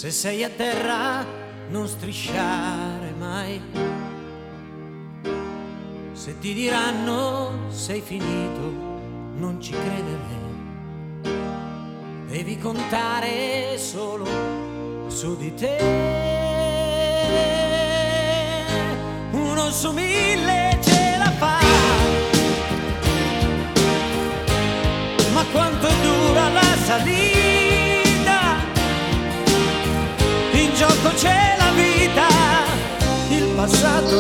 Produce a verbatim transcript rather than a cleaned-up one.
Se sei a terra non strisciare mai. Se ti diranno sei finito non ci credere. Devi contare solo su di te. Uno su mille ce la fa. Ma quanto dura la salita? In gioco c'è la vita, il passato